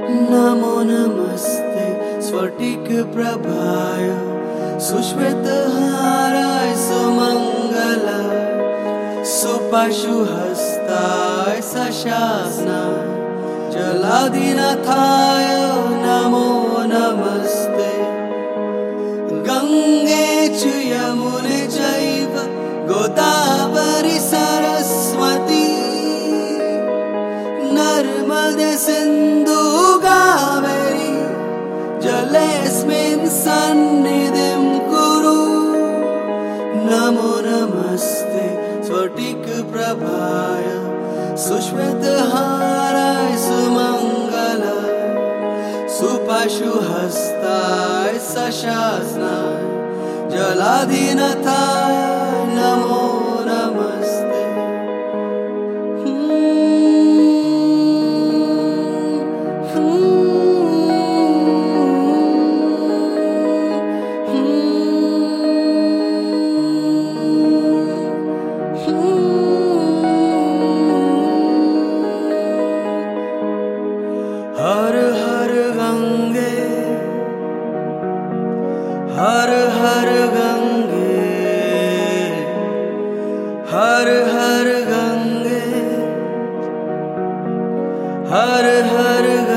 नमो नमस्ते स्फटिक प्रभाय सुश्वेतहाराय सुमंगलाय सुपाशुहस्ताय सशासनाय जलाधिनाथाय नमो नमस्ते गंगे च यमुने चैव गोदावरी सरस्वती नर्मदे सिन्धु कावेरी जलेऽस्मिन् सन्निधिं कुरु। नमो नमस्ते स्फटिक प्रभाय सुश्वेतहाराय सुमंगलाय सुपाशुहस्ताय सशासनाय जलाधिनाथाय नमो नमस्ते। हर हर गंगे हर हर गंगे हर हर गंगे हर हर